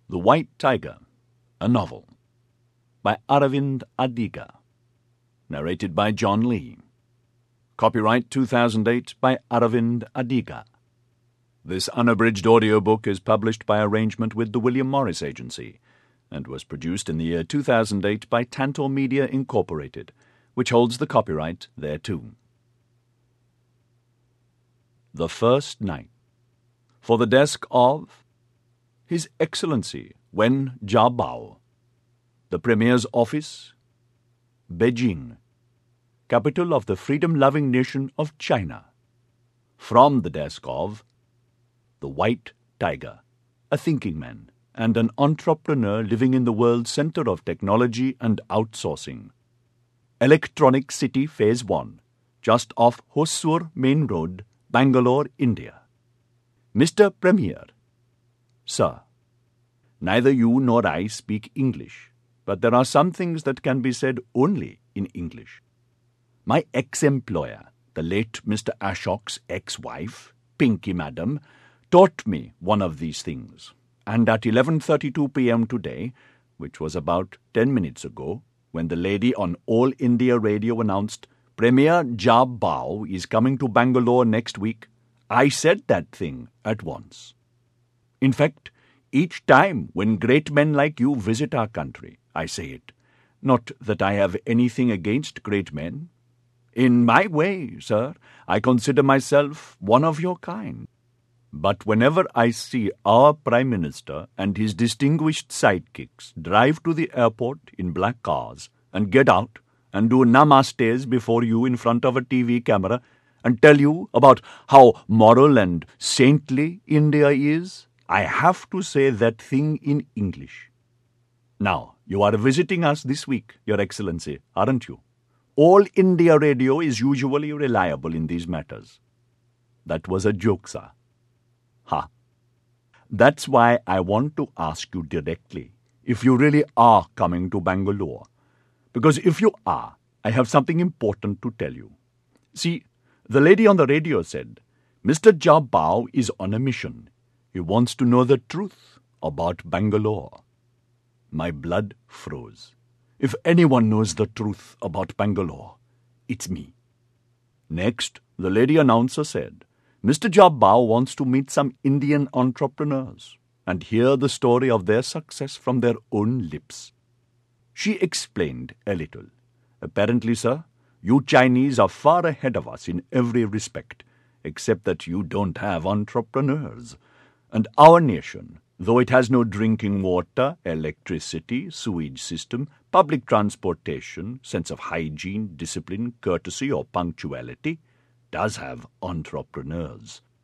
The White Tiger, a novel, by Aravind Adiga, narrated by John Lee. Copyright 2008 by Aravind Adiga. This unabridged audiobook is published by arrangement with the William Morris Agency and was produced in the year 2008 by Tantor Media Incorporated, which holds the copyright thereto. The First Night. For the desk of His Excellency Wen Jiabao, the Premier's Office, Beijing, capital of the freedom-loving nation of China. From the desk of the White Tiger, a thinking man and an entrepreneur living in the world's center of technology and outsourcing. Electronic City Phase 1, just off Hosur Main Road, Bangalore, India. Mr. Premier, Sir, neither you nor I speak English, but there are some things that can be said only in English. My ex-employer, the late Mr. Ashok's ex-wife, Pinky Madam, taught me one of these things, and at 11:32 p.m. today, which was about 10 minutes ago, when the lady on All India Radio announced Premier Jiabao is coming to Bangalore next week, I said that thing at once. In fact, each time when great men like you visit our country, I say it. Not that I have anything against great men. In my way, sir, I consider myself one of your kind. But whenever I see our Prime Minister and his distinguished sidekicks drive to the airport in black cars and get out and do namastes before you in front of a TV camera and tell you about how moral and saintly India is, I have to say that thing in English. Now, you are visiting us this week, Your Excellency, aren't you? All India Radio is usually reliable in these matters. That was a joke, sir. Ha. That's why I want to ask you directly if you really are coming to Bangalore. Because if you are, I have something important to tell you. See, the lady on the radio said, Mr. Jiabao is on a mission. He wants to know the truth about Bangalore. My blood froze. If anyone knows the truth about Bangalore, it's me. Next, the lady announcer said, Mr. Jiabao wants to meet some Indian entrepreneurs and hear the story of their success from their own lips. She explained a little. Apparently, sir, you Chinese are far ahead of us in every respect, except that you don't have entrepreneurs. And our nation, though it has no drinking water, electricity, sewage system, public transportation, sense of hygiene, discipline, courtesy, or punctuality, does have entrepreneurs.